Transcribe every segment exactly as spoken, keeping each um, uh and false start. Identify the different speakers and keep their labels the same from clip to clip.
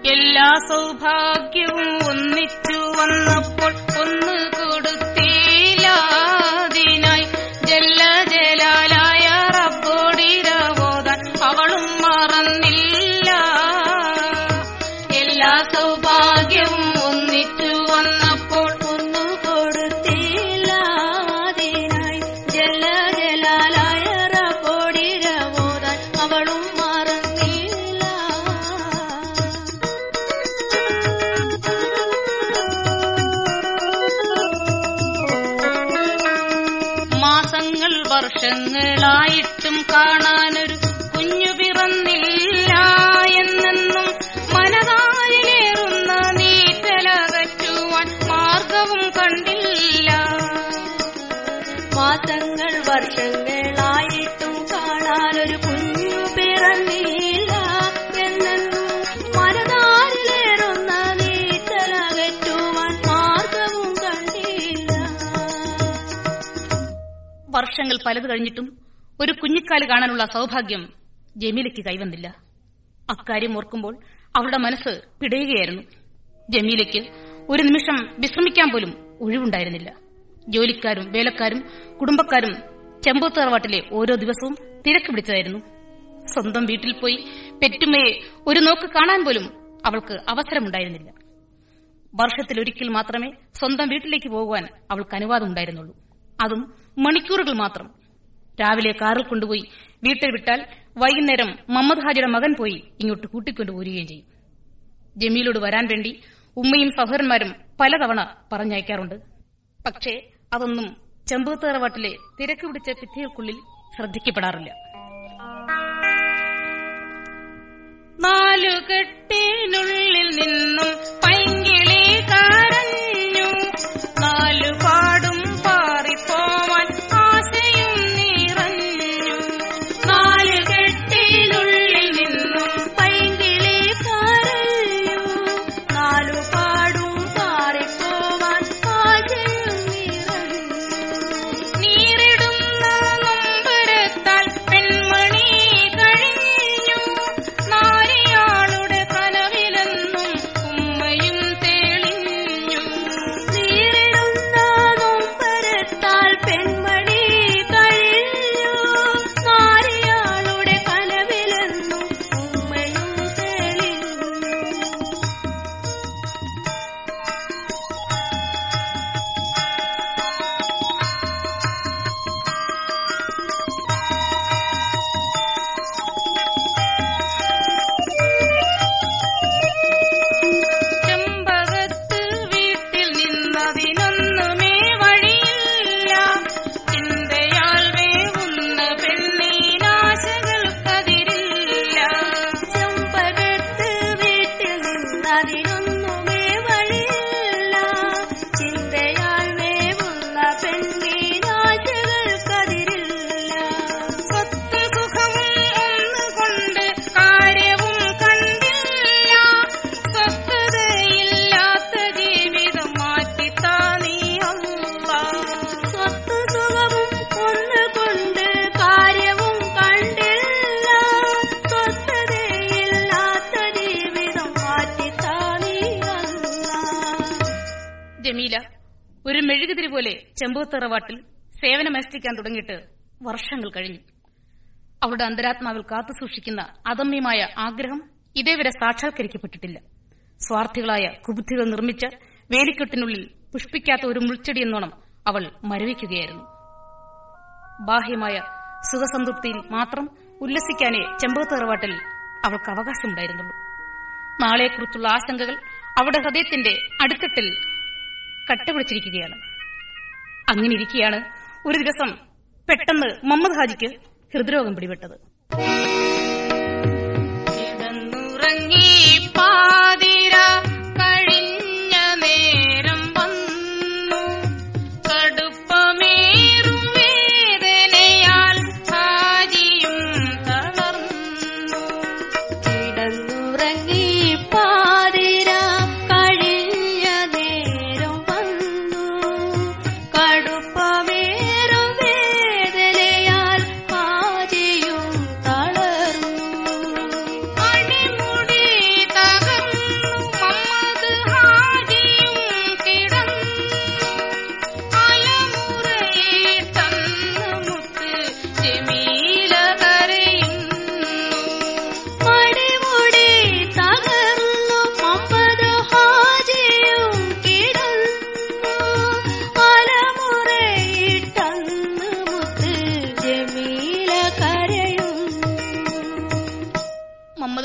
Speaker 1: എല്ലാ സൗഭാഗ്യവും ഒന്നിച്ചു വന്നപ്പോൾ ഒന്ന് കൊടുത്തില്ലാതിനായി ജല്ല ജലാലായ റബ്ബോടിരവോദാൻ അവളും മറന്നില്ല. എല്ലാ സൗഭാഗ്യവും ഒന്നിച്ചു വന്നപ്പോൾ
Speaker 2: ഒന്നു കൊടുത്തില്ലാതിനായി ജല്ല ജലാലായ റബ്ബോടിരവോദാൻ അവളും മറന്നില്ല.
Speaker 1: മാസങ്ങൾ വർഷങ്ങളായിട്ടും കാണാനൊരു കുഞ്ഞു പിറന്നില്ല എന്നെന്നും മനതാരിലേറുന്ന നീറ്റലകറ്റുവാൻ മാർഗവും കണ്ടില്ല.
Speaker 2: മാസങ്ങൾ വർഷങ്ങളായിട്ടും കാണാനൊരു കുഞ്ഞു പിറന്നില്ല എന്നെന്നും മനതാരിലേറുന്ന നീറ്റലകറ്റുവാൻ മാർഗവും കണ്ടില്ല.
Speaker 1: വർഷങ്ങൾ പലത് കഴിഞ്ഞിട്ടും ഒരു കുഞ്ഞിക്കാല് കാണാനുള്ള സൗഭാഗ്യം ജമീലയ്ക്ക് കൈവന്നില്ല. അക്കാര്യം ഓർക്കുമ്പോൾ അവളുടെ മനസ്സ് പിടയുകയായിരുന്നു. ജമീലയ്ക്ക് ഒരു നിമിഷം വിശ്രമിക്കാൻ പോലും ഒഴിവുണ്ടായിരുന്നില്ല. ജോലിക്കാരും വേലക്കാരും കുടുംബക്കാരും ചെമ്പൂത്തറവാട്ടിലെ ഓരോ ദിവസവും തിരക്ക് പിടിച്ചതായിരുന്നു. സ്വന്തം വീട്ടിൽ പോയി പെറ്റുമ്മയെ ഒരു നോക്ക് കാണാൻ പോലും അവൾക്ക് അവസരമുണ്ടായിരുന്നില്ല. വർഷത്തിലൊരിക്കൽ മാത്രമേ സ്വന്തം വീട്ടിലേക്ക് പോകുവാൻ അവൾക്ക് അനുവാദം ഉണ്ടായിരുന്നുള്ളൂ. അതും മണിക്കൂറുകൾ മാത്രം. രാവിലെ കാറിൽ കൊണ്ടുപോയി വീട്ടിൽ വിട്ടാൽ വൈകുന്നേരം മുഹമ്മദ് ഹാജിയുടെ മകൻ പോയി ഇങ്ങോട്ട് കൂട്ടിക്കൊണ്ടുപോരുകയും ചെയ്യും. ജമീലോട് വരാൻ വേണ്ടി ഉമ്മയും സഹോദരന്മാരും പലതവണ പറഞ്ഞയക്കാറുണ്ട്. പക്ഷേ അതൊന്നും ചെമ്പൂത്തറവാട്ടിലെ തിരക്ക് പിടിച്ച ഭിത്തികൾക്കുള്ളിൽ ശ്രദ്ധിക്കപ്പെടാറില്ല. നാലുകെട്ടിനുള്ളിൽ നിന്നും പൈങ്കിളി കരഞ്ഞു, നാലുപാടും പാറിപ്പോവാൻ ആശയും നിറഞ്ഞു. നാലുകെട്ടിനുള്ളിൽ നിന്നും
Speaker 2: പൈങ്കിളി കരഞ്ഞു, നാലുപാടും പാറിപ്പോവാൻ ആശയും നിറഞ്ഞു.
Speaker 1: നീറിടുന്ന നൊമ്പരത്താൽ പെൺമണി കഴിഞ്ഞു, നാരിയാളുടെ കനവിലെന്നും ഉമ്മയും തെളിഞ്ഞു.
Speaker 2: നീറിടുന്ന നൊമ്പരത്താൽ പെൺമണി കഴിഞ്ഞു, നാരിയാളുടെ കനവിലെന്നും ഉമ്മയും തെളിഞ്ഞു.
Speaker 1: ചെമ്പകത്ത് വീട്ടിൽ നിന്നതിനൊന്നുമേ വഴിയില്ല, ചിന്തയാൽ വേവുന്ന പെണ്ണീനാശകൾക്കതിരില്ല.
Speaker 2: ചെമ്പകത്ത് വീട്ടിൽ നിന്നതിനൊന്നുമേ വഴിയില്ല, ചിന്തയാൽ വേവുന്ന പെണ്ണീനാശകൾക്കതിരില്ല.
Speaker 1: സ്വത്ത് സുഖവും ഒന്നുകൊണ്ട് കാര്യവും കണ്ടില്ല, സ്വസ്ഥതയില്ലാത്ത ജീവിതം മാറ്റിത്താ നീ അല്ലാ.
Speaker 2: സ്വത്ത് സുഖവും ഒന്നുകൊണ്ട് കാര്യവും കണ്ടില്ല, സ്വസ്ഥതയില്ലാത്ത ജീവിതം മാറ്റിത്താ നീ അല്ലാ.
Speaker 1: ജമീല ഒരു മെഴുകുതിരി പോലെ ചെമ്പൂത്തറവാട്ടിൽ സേവനമനുഷ്ഠിക്കാൻ തുടങ്ങിയിട്ട് വർഷങ്ങൾ കഴിഞ്ഞു. അവളുടെ അന്തരാത്മാവിൽ കാത്തുസൂക്ഷിക്കുന്ന അദമ്യമായ ആഗ്രഹം ഇതേവരെ സാക്ഷാത്കരിക്കപ്പെട്ടിട്ടില്ല. സ്വാർത്ഥികളായ കുബുദ്ധികൾ നിർമ്മിച്ച വേലിക്കെട്ടിനുള്ളിൽ പുഷ്പിക്കാത്ത ഒരു മുൾച്ചെടി എന്നോണം അവൾ മരവിക്കുകയായിരുന്നു. ബാഹ്യമായ സുഖസംതൃപ്തിയിൽ മാത്രം ഉല്ലസിക്കാനേ ചെമ്പൂത്തറവാട്ടിൽ അവൾക്ക് അവകാശമുണ്ടായിരുന്നുള്ളൂ. നാളെക്കുറിച്ചുള്ള ആശങ്കകൾ അവളുടെ ഹൃദയത്തിന്റെ അടിത്തട്ടിൽ കട്ടപിടിച്ചിരിക്കുകയാണ്. അങ്ങനെയിരിക്കെയാണ് ഒരു ദിവസം പെട്ടെന്ന് മുഹമ്മദ് ഹാജിക്ക് ഹൃദ്രോഗം പിടിപെട്ടത്. കിടന്നുറങ്ങി പാതിര കഴിഞ്ഞ നേരം വന്നു, കടുപ്പമേറും വേദനയാൽ ഹാജിയും തളർന്നു.
Speaker 2: കിടന്നുറങ്ങി പാതിര കഴിഞ്ഞ നേരം വന്നു, കടുപ്പമേറും വേദനയാൽ ഹാജിയും തളർന്നു.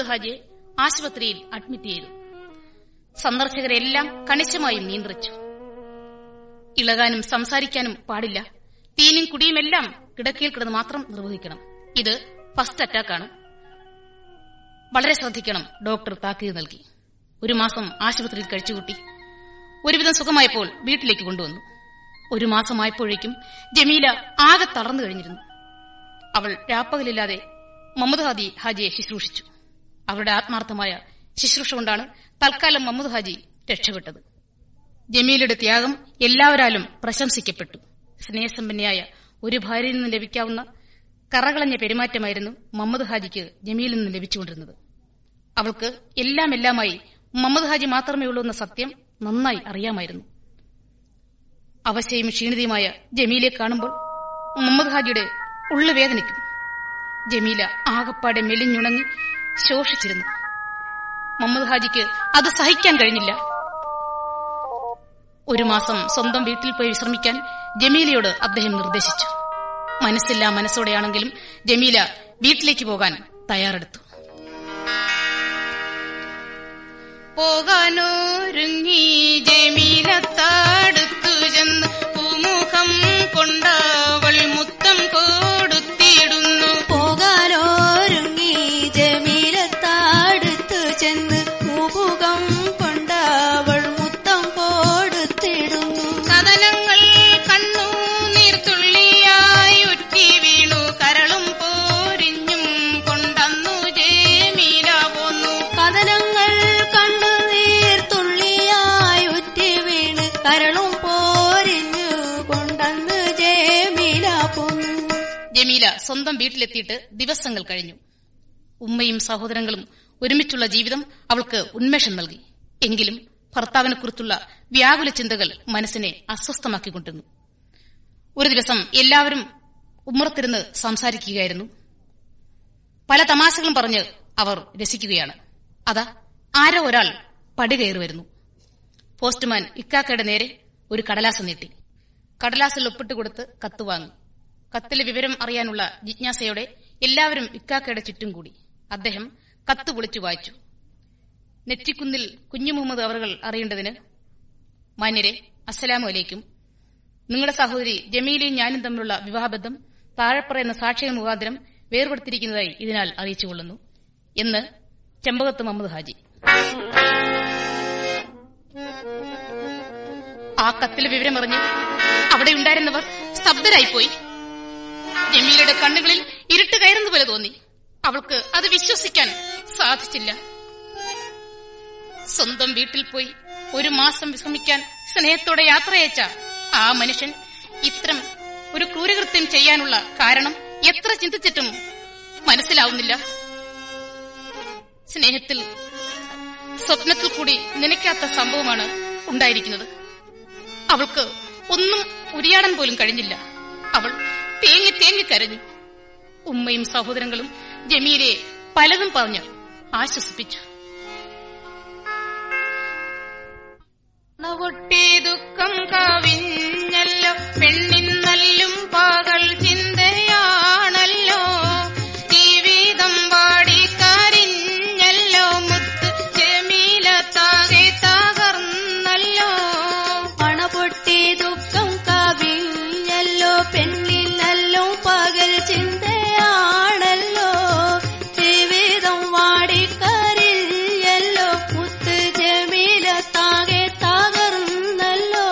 Speaker 1: ഹാജിയെ ആശുപത്രിയിൽ അഡ്മിറ്റ് ചെയ്തു. സന്ദർശകരെല്ലാം കണിശമായും നിയന്ത്രിച്ചു. ഇളകാനും സംസാരിക്കാനും പാടില്ല. തീനും കുടിയുമെല്ലാം കിടക്കയിൽ കിടന്ന് മാത്രം നിർവഹിക്കണം. ഇത് ഫസ്റ്റ് അറ്റാക്കാണ്, വളരെ ശ്രദ്ധിക്കണം. ഡോക്ടർ താക്കീത് നൽകി. ഒരു മാസം ആശുപത്രിയിൽ കഴിച്ചുകൂട്ടി. ഒരുവിധം സുഖമായപ്പോൾ വീട്ടിലേക്ക് കൊണ്ടുവന്നു. ഒരു മാസമായപ്പോഴേക്കും ജമീല ആകെ തളർന്നു കഴിഞ്ഞിരുന്നു. അവൾ രാപ്പകലില്ലാതെ മുഹമ്മദ് ഹാജി ഹാജിയെ ശുശ്രൂഷിച്ചു. അവരുടെ ആത്മാർത്ഥമായ ശുശ്രൂഷ കൊണ്ടാണ് തൽക്കാലം മുഹമ്മദ് ഹാജി രക്ഷപ്പെട്ടത്. ജമീലയുടെ ത്യാഗം എല്ലാവരാലും പ്രശംസിക്കപ്പെട്ടു. സ്നേഹസമ്പന്നയായ ഒരു ഭാര്യയിൽ നിന്ന് ലഭിക്കാവുന്ന കറകളഞ്ഞ പെരുമാറ്റമായിരുന്നു മുഹമ്മദ് ഹാജിക്ക് ജമീലിൽ നിന്ന് ലഭിച്ചുകൊണ്ടിരുന്നത്. അവൾക്ക് എല്ലാം എല്ലാമായി മുഹമ്മദ് ഹാജി മാത്രമേ ഉള്ളൂ എന്ന സത്യം നന്നായി അറിയാമായിരുന്നു. അവശയും ക്ഷീണിതയുമായ ജമീലയെ കാണുമ്പോൾ മുഹമ്മദ് ഹാജിയുടെ ഉള്ളു വേദനിക്കും. ജമീല ആകപ്പാടെ മെലിഞ്ഞുണങ്ങി ശോഷിച്ചിരുന്നു. മുഹമ്മദ് ഹാജിക്ക് അത് സഹിക്കാൻ കഴിഞ്ഞില്ല. ഒരു മാസം സ്വന്തം വീട്ടിൽ പോയി വിശ്രമിക്കാൻ ജമീലയോട് അദ്ദേഹം നിർദ്ദേശിച്ചു. മനസ്സില്ലാ മനസ്സോടെയാണെങ്കിലും ജമീല വീട്ടിലേക്ക് പോകാൻ തയ്യാറെടുത്തു. പോകാനൊരുങ്ങി ജമീല തടുത്തു ചെന്ന് പൂമുഖം കൊണ്ടവൾ മുത്തം കൊടുത്തിടുന്നു.
Speaker 2: പോകാനൊരുങ്ങി ജമീല തടുത്തു ചെന്ന് പൂമുഖം കൊണ്ടവൾ മുത്തം കൊടുത്തിടുന്നു.
Speaker 1: കഥനങ്ങൾ കണ്ണു നീർത്തുള്ളിയായി ഉറ്റി വീണു കരളും പോരിഞ്ഞും കൊണ്ടന്നു ജമീല പോന്നു.
Speaker 2: കഥനങ്ങൾ കണ്ണു നീർത്തുള്ളിയായി ഉറ്റി വീണ് കരളും പോരിഞ്ഞു കൊണ്ടന്ന് ജമീല പോന്നു.
Speaker 1: ജമീല സ്വന്തം വീട്ടിലെത്തിയിട്ട് ദിവസങ്ങൾ കഴിഞ്ഞു. ഉമ്മയും സഹോദരങ്ങളും ഒരുമിച്ചുള്ള ജീവിതം അവൾക്ക് ഉന്മേഷം നൽകി. എങ്കിലും ഭർത്താവിനെക്കുറിച്ചുള്ള വ്യാകുല ചിന്തകൾ മനസ്സിനെ അസ്വസ്ഥമാക്കിക്കൊണ്ടിരുന്നു. ഒരു ദിവസം എല്ലാവരും ഉമ്മറത്തിരുന്ന് സംസാരിക്കുകയായിരുന്നു. പല തമാശകളും പറഞ്ഞ് അവർ രസിക്കുകയാണ്. അതാ ആരോ ഒരാൾ പടികയറി വരുന്നു. പോസ്റ്റ്മാൻ ഇക്കാക്കയുടെ നേരെ ഒരു കടലാസ് നീട്ടി. കടലാസിൽ ഒപ്പിട്ടുകൊടുത്ത് കത്ത് വാങ്ങി. കത്തിലെ വിവരം അറിയാനുള്ള ജിജ്ഞാസയോടെ എല്ലാവരും ഇക്കാക്കയുടെ ചുറ്റും കൂടി. അദ്ദേഹം കത്ത് പൊളിച്ചു വായിച്ചു. നെറ്റിക്കുന്നിൽ കുഞ്ഞു മുഹമ്മദ് അവറുകൾ അറിയേണ്ടതിന്: മാന്യരെ, അസ്സലാമു അലൈക്കും. നിങ്ങളുടെ സഹോദരി ജമീലയും ഞാനും തമ്മിലുള്ള വിവാഹബന്ധം താഴെപ്പറയുന്ന സാക്ഷികൾ മുഖാന്തരം വേർപെടുത്തിയിരിക്കുന്നതായി ഇതിനാൽ അറിയിച്ചുകൊള്ളുന്നു എന്ന് ചെമ്പകത്ത് മുഹമ്മദ് ഹാജി. ആ കത്തിലെ വിവരമറിഞ്ഞ് അവിടെ ഉണ്ടായിരുന്നവർ സ്തബ്ധരായിപ്പോയി. ജമീലയുടെ കണ്ണുകളിൽ ഇരുട്ട് കയറുന്ന പോലെ തോന്നി. അവൾക്ക് അത് വിശ്വസിക്കാൻ സാധിച്ചില്ല. സ്വന്തം വീട്ടിൽ പോയി ഒരു മാസം വിശ്രമിക്കാൻ സ്നേഹത്തോടെ യാത്രയച്ച ആ മനുഷ്യൻ ഇത്തരം ഒരു ക്രൂരകൃത്യം ചെയ്യാനുള്ള കാരണം എത്ര ചിന്തിച്ചിട്ടും മനസ്സിലാവുന്നില്ല. സ്നേഹത്തിൽ സ്വപ്നത്തിൽ കൂടി നനയ്ക്കാത്ത സംഭവമാണ് ഉണ്ടായിരിക്കുന്നത്. അവൾക്ക് ഒന്നും ഉരിയാടാൻ പോലും കഴിഞ്ഞില്ല. അവൾ തേങ്ങി തേങ്ങി കരഞ്ഞു. ഉമ്മയും സഹോദരങ്ങളും ജമീലയെ പലതും പറഞ്ഞ് ആശ്വസിപ്പിച്ചു. നവൊട്ടി ദുഃഖം കവിഞ്ഞല്ലോ, പെണ്ണിൻ നല്ലും പകൽ ചിന്തയാണല്ലോ, ജീവിതം വാടി കരിഞ്ഞല്ലോ, മുത്ത് ജമീല താകെ തകർന്നല്ലോ.
Speaker 2: പണപൊട്ടി ദുഃഖം കവിഞ്ഞല്ലോ, പെണ്ണിൻ നല്ലും പകൽ ചിന്തയാണല്ലോ, ജീവിതം വാടി കരിഞ്ഞല്ലോ, മുത്ത് ജമീല താകെ തകർന്നല്ലോ.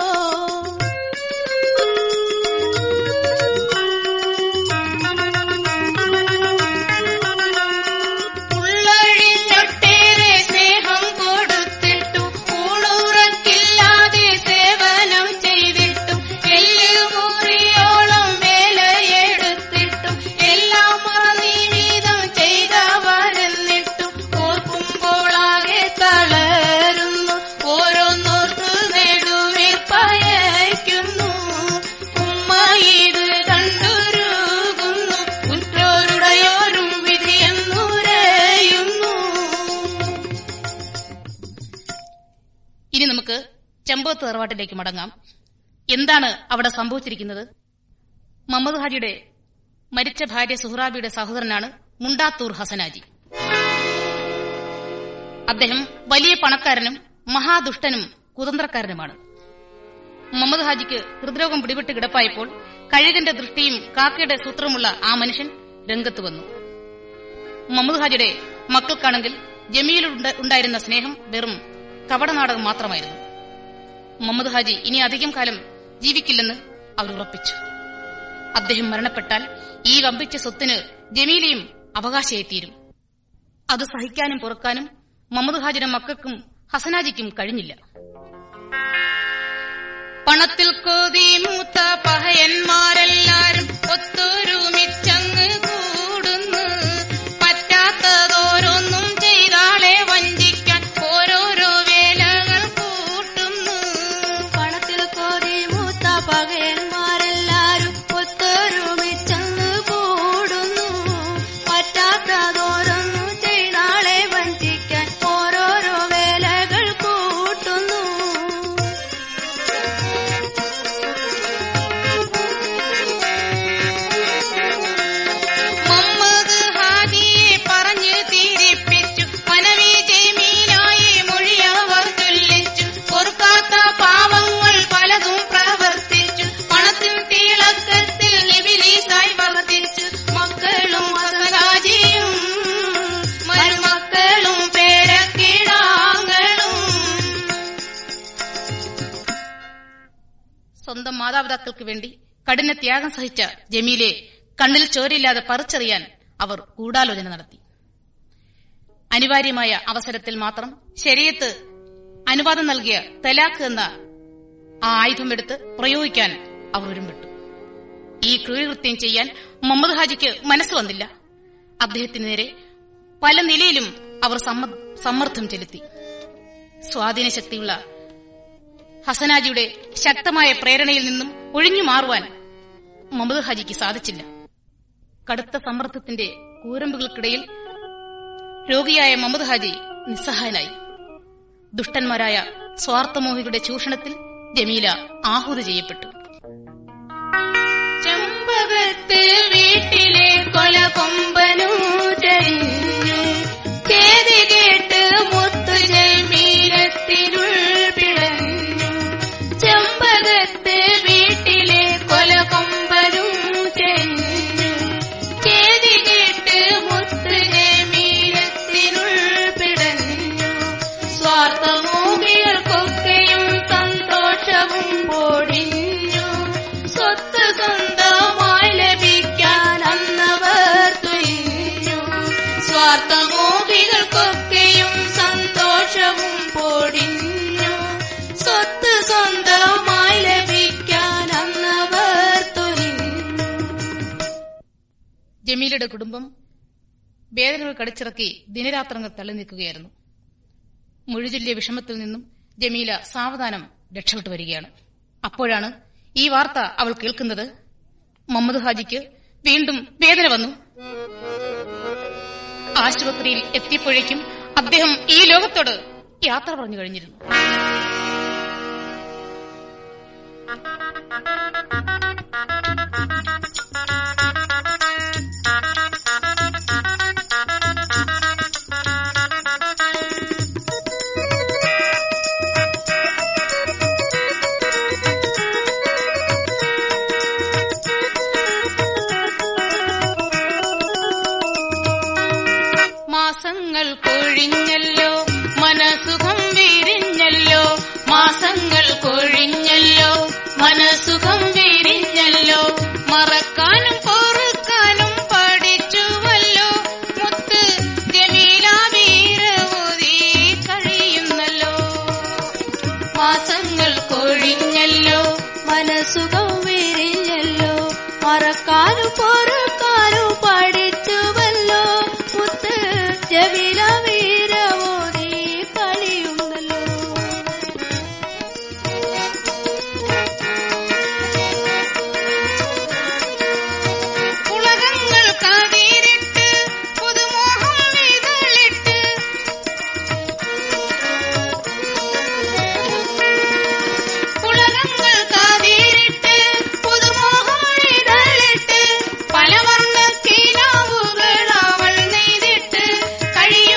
Speaker 1: ഉള്ളഴിഞ്ഞൊട്ടേറെ സ്നേഹം കൊടുത്തിട്ടും ഊണുറക്കില്ലാതെ സേവനം ചെയ്തിട്ടും എല്ലുമുറിയോളം വേലയെടുത്തിട്ടും എല്ലാം മറിവീതം ചെയ്തവരെന്നിട്ടും ഓർക്കുമ്പോളാകെ തളരുന്നു. ഓരോന്നോർത്ത് നെടുവിൽ പയയ്ക്കുന്നു. ഉമ്മ ഇത് കണ്ടുരുകുന്നു. ഉറ്റോരുടയോരും വിധിയെന്നുരയുന്നു. ഇനി നമുക്ക് ചെമ്പകത്ത് തറവാട്ടിലേക്ക് മടങ്ങാം. എന്താണ് അവിടെ സംഭവിച്ചിരിക്കുന്നത്? മുഹമ്മദ് ഹാജിയുടെ മരിച്ച ഭാര്യ സുഹ്റാബിയുടെ സഹോദരനാണ് മുണ്ടാത്തൂർ ഹസനാജി. അദ്ദേഹം വലിയ പണക്കാരനും മഹാദുഷ്ടനും കുതന്ത്രക്കാരനുമാണ്. മുഹമ്മദ് ഹാജിക്ക് ഹൃദ്രോഗം പിടിപെട്ട് കിടപ്പായപ്പോൾ കഴുകന്റെ ദൃഷ്ടിയും കാക്കയുടെ സൂത്രമുള്ള ആ മനുഷ്യൻ രംഗത്ത് വന്നു. മുഹമ്മദ് ഹാജിയുടെ മക്കൾക്കാണെങ്കിൽ ജമീലിൽ ഉണ്ടായിരുന്ന സ്നേഹം വെറും കപടനാടകം മാത്രമായിരുന്നു. മുഹമ്മദ് ഹാജി ഇനി അധികം കാലം ജീവിക്കില്ലെന്ന് അവർ ഉറപ്പിച്ചു. അദ്ദേഹം മരണപ്പെട്ടാൽ ഈ വമ്പിച്ച സ്വത്തിന് ജമീലയും അവകാശിയായിത്തീരും. അത് സഹിക്കാനും പൊറുക്കാനും മുഹമ്മദ് ഹാജിയുടെ മക്കൾക്കും ഹസനാജിക്കും കഴിഞ്ഞില്ല. പണത്തിൽ കൊതി മൂത്ത പഹയന്മാരെല്ലാരും ഒത്തൊരുമിച്ചങ്ങ് കൂടുന്നു. പറ്റാത്തതോരൊന്നും ചെയ്താളെ വഞ്ചിക്കാൻ ഓരോരോ വേലകൾ കൂട്ടുന്നു.
Speaker 2: പണത്തിൽ കൊതി മൂത്ത പഹയന്മാരെല്ലാരും ഒത്തൊരുമിച്ചങ്ങ് കൂടുന്നു. പറ്റാത്തതോരൊന്നും ചെയ്താളെ വഞ്ചിക്കാൻ ഓരോരോ വേലകൾ കൂട്ടുന്നു.
Speaker 1: മുഹമ്മദ് ഹാജിയെ പറഞ്ഞു തിരിപ്പിച്ചു. മനവി ജമീലായി മൊഴിയവർ ചൊല്ലിച്ചു. പൊറുക്കാത്ത പാവങ്ങൾ പലതും പ്രവർത്തിച്ചു. പണത്തിൽ തിളക്കത്തിൽ ഇബ്ലീസായി വർത്തിച്ചു. മക്കളും ഹസനാജിയും മരുമക്കളും പേരക്കിടാങ്ങളും. സ്വന്തം മാതാപിതാക്കൾക്ക് വേണ്ടി കഠിന ത്യാഗം സഹിച്ച ജമീലെ കണ്ണിൽ ചോരയില്ലാതെ പറിച്ചെറിയാൻ അവർ ഗൂഢാലോചന നടത്തി. അനിവാര്യമായ അവസരത്തിൽ മാത്രം ശരീഅത്ത് അനുവാദം നൽകിയ തലാഖ് എന്ന ആ ആയുധമെടുത്ത് പ്രയോഗിക്കാൻ അവർ ഒരുമ്പെട്ടു. ഈ ക്രൂരകൃത്യം ചെയ്യാൻ മുഹമ്മദ് ഹാജിക്ക് മനസ്സ് വന്നില്ല. അദ്ദേഹത്തിന് നേരെ പല നിലയിലും അവർ സമ്മർദ്ദം ചെലുത്തി. സ്വാധീനശക്തിയുള്ള ഹസനാജിയുടെ ശക്തമായ പ്രേരണയിൽ നിന്നും ഒഴിഞ്ഞു മാറുവാൻ മുഹമ്മദ് ഹാജിക്ക് സാധിച്ചില്ല. കടുത്ത സമ്മർദ്ദത്തിന്റെ കൂരമ്പുകൾക്കിടയിൽ രോഗിയായ മുഹമ്മദ് ഹാജി നിസ്സഹായനായി. ദുഷ്ടന്മാരായ സ്വാർത്ഥമോഹികളുടെ ചൂഷണത്തിൽ ജമീല ആഹുതി ചെയ്യപ്പെട്ടു.
Speaker 2: ചെമ്പകത്ത് വീട്ടിലെ കൊല കൊമ്പനു ചരിഞ്ഞു. കേതി കേട്ട് മുത്തു ജമീലത്തിനുൾ പിടഞ്ഞു. ചെമ്പകത്ത് വീട്ടിലെ കൊല കൊമ്പനു ചരിഞ്ഞു. കേതി കേട്ട് മുത്തു ജമീലത്തിനുൾ പിടഞ്ഞു. സ്വാർത്ഥമോഹികൾക്കൊക്കെയും സന്തോഷവും പൊടിഞ്ഞു. സ്വത്ത് സ്വന്തമായി ലഭിക്കാൻ അന്നവർ തുനിഞ്ഞു. സ്വാർത്ഥമോഹികൾക്കൊക്കെയും സന്തോഷവും പൊടിഞ്ഞു. സ്വത്ത് സ്വന്തമായി ലഭിക്കാൻ അന്നവർ തുനിഞ്ഞു.
Speaker 1: ജമീലയുടെ കുടുംബം വേദനകൾ കടിച്ചിറക്കി ദിനരാത്രങ്ങൾ തള്ളി നിൽക്കുകയായിരുന്നു. മുഴുചൊല്ലിയ വിഷമത്തിൽ നിന്നും ജമീല സാവധാനം രക്ഷപ്പെട്ടു വരികയാണ്. അപ്പോഴാണ് ഈ വാർത്ത അവൾ കേൾക്കുന്നത്. മുഹമ്മദ് ഹാജിക്ക് വീണ്ടും വേദന വന്നു. ആശുപത്രിയിൽ എത്തിയപ്പോഴേക്കും അദ്ദേഹം ഈ ലോകത്തോട് യാത്ര പറഞ്ഞു കഴിഞ്ഞിരുന്നു. മാസങ്ങൾ കൊഴിഞ്ഞല്ലോ, മനസുഖം വിരിഞ്ഞല്ലോ. മാസങ്ങൾ കൊഴിഞ്ഞല്ലോ, മനസുഖം വിരിഞ്ഞല്ലോ. മറക്കാനും പൊറുക്കാനും പഠിച്ചുവല്ലോ. മുത്ത് ജമീല വീരവോതി കഴിയുന്നല്ലോ.
Speaker 2: മാസങ്ങൾ കൊഴിഞ്ഞല്ലോ, മനസുഖം വിരിഞ്ഞല്ലോ. മറക്കാനും പൊറുക്കാനും പഠിച്ചുവല്ലോ. മുത്ത് ജമീല വീരവോതി കളിയുന്നല്ലോ.
Speaker 1: ഉലകങ്ങൾ കാതിരിട്ട് പുതുമോഹം വിതളിട്ട്. ഉലകങ്ങൾ കാതിരിട്ട് പുതുമോഹം വിതളിട്ട്. പലവർണ്ണ കിനാവുകൾ അവൾ നെയ്തിട്ട്. കഴിയും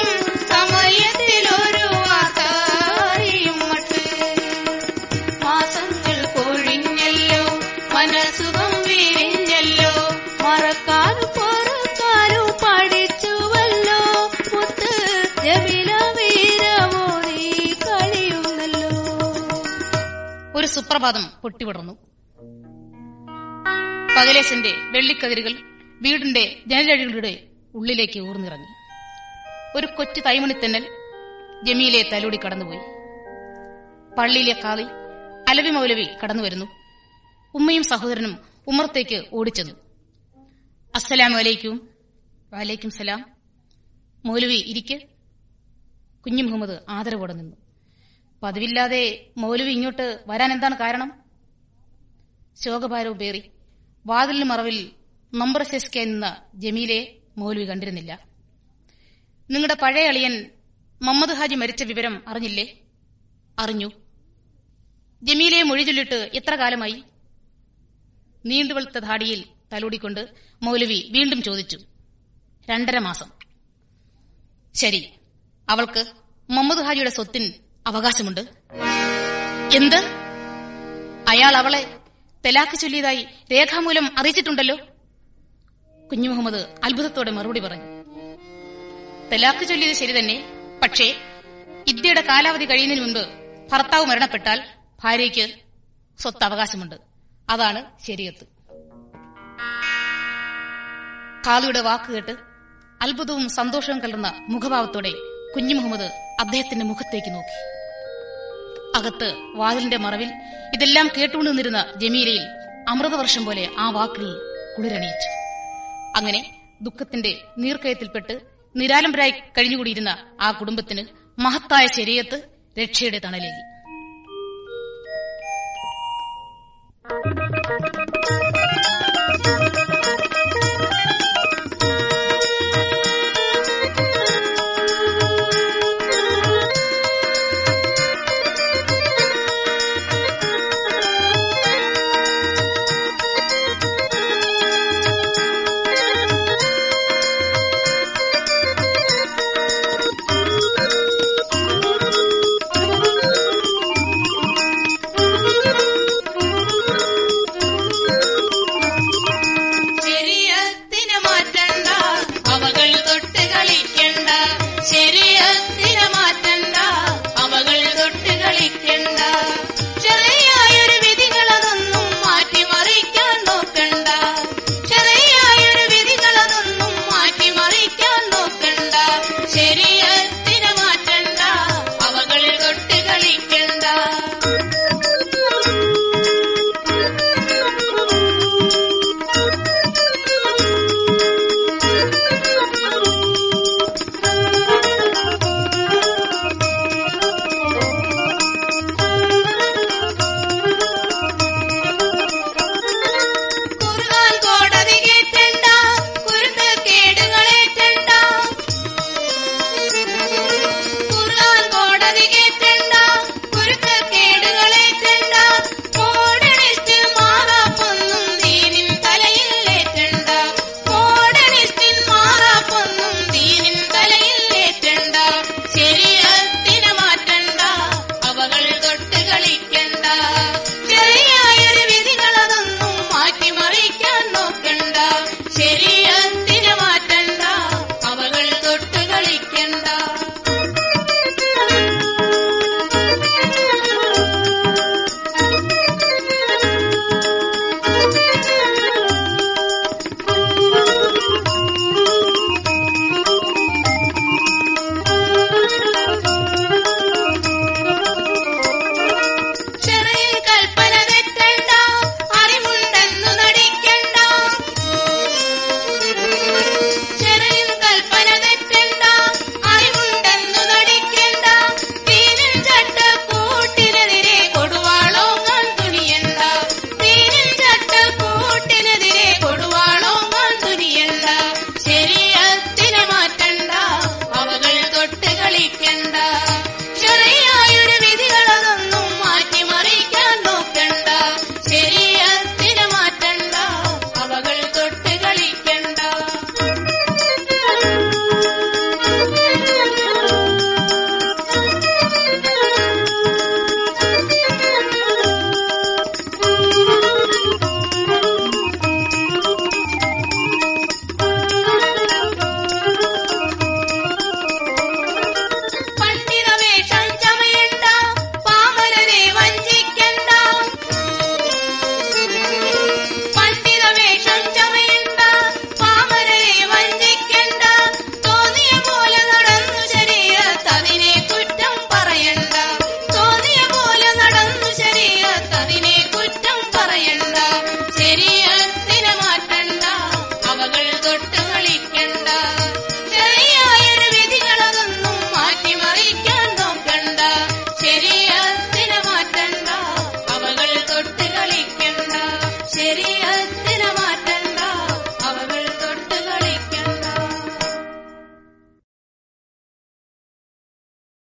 Speaker 1: സുപ്രഭാതം പൊട്ടിവിടർന്നു. പകലേശന്റെ വെള്ളിക്കതിരുകൾ വീടിന്റെ ജനലഴികളുടെ ഉള്ളിലേക്ക് ഊർന്നിറങ്ങി. ഒരു കൊച്ചു തൈമണിത്തെന്നൽ ജമീലയെ തലോടി കടന്നുപോയി. പള്ളിയിലെ കാളി അലവി മൗലവി കടന്നുവരുന്നു. ഉമ്മയും സഹോദരനും ഉമ്മറത്തേക്ക് ഓടിച്ചെന്നു. അസ്സലാമു അലൈക്കും. വലൈക്കും സലാം. മൗലവി ഇരിക്ക്. കുഞ്ഞു മുഹമ്മദ് ആദരവോടെ നിന്നു. പതിവില്ലാതെ മൗലവി ഇങ്ങോട്ട് വരാൻ എന്താണ് കാരണം? ശോകഭാരവും പേറി വാതിലിന് മറവിൽ നമ്പർ ശേഷിക്കായി നിന്ന ജമീലയെ മൗലവി കണ്ടിരുന്നില്ല. നിങ്ങളുടെ പഴയ അളിയൻ മുഹമ്മദ് ഹാജി മരിച്ച വിവരം അറിഞ്ഞില്ലേ? അറിഞ്ഞു. ജമീലയെ മൊഴി ചൊല്ലിട്ട് എത്ര കാലമായി? നീണ്ടുവെളുത്ത ധാടിയിൽ തലോടിക്കൊണ്ട് മൗലവി വീണ്ടും ചോദിച്ചു. രണ്ടര മാസം. ശരി, അവൾക്ക് മുഹമ്മദ് ഹാജിയുടെ സ്വത്തിന് അവകാശമുണ്ട്. എന്ത്? അയാൾ അവളെ തലാക്ക് ചൊല്ലിയതായി രേഖാമൂലം അറിയിച്ചിട്ടുണ്ടല്ലോ. കുഞ്ഞു മുഹമ്മദ് അത്ഭുതത്തോടെ മറുപടി പറഞ്ഞു. തലാക്ക് ചൊല്ലിയത് ശരി തന്നെ. പക്ഷേ ഇദ്ദയുടെ കാലാവധി കഴിയുന്നതിന് മുൻപ് ഭർത്താവ് മരണപ്പെട്ടാൽ ഭാര്യയ്ക്ക് സ്വത്ത് അവകാശമുണ്ട്. അതാണ് ശരീഅത്ത്. ഖാദിയുടെ വാക്കുകേട്ട് അത്ഭുതവും സന്തോഷവും കലർന്ന മുഖഭാവത്തോടെ കുഞ്ഞു മുഹമ്മദ് അദ്ദേഹത്തിന്റെ മുഖത്തേക്ക് നോക്കി. അകത്ത് വാതിലിന്റെ മറവിൽ ഇതെല്ലാം കേട്ടുകൊണ്ടു നിന്നിരുന്ന ജമീലയിൽ അമൃതവർഷം പോലെ ആ വാക്കുകൾ കുളിരണിയിച്ചു. അങ്ങനെ ദുഃഖത്തിന്റെ നീർക്കയത്തിൽപ്പെട്ട് നിരാലംബരായി കഴിഞ്ഞുകൂടിയിരുന്ന ആ കുടുംബത്തിന് മഹത്തായ ശരീഅത്ത് രക്ഷയുടെ തണലേകി.
Speaker 2: ശരീഅത്തിനെ മാറ്റണ്ട, അവകൾ തൊട്ട് കളിക്കണ്ട.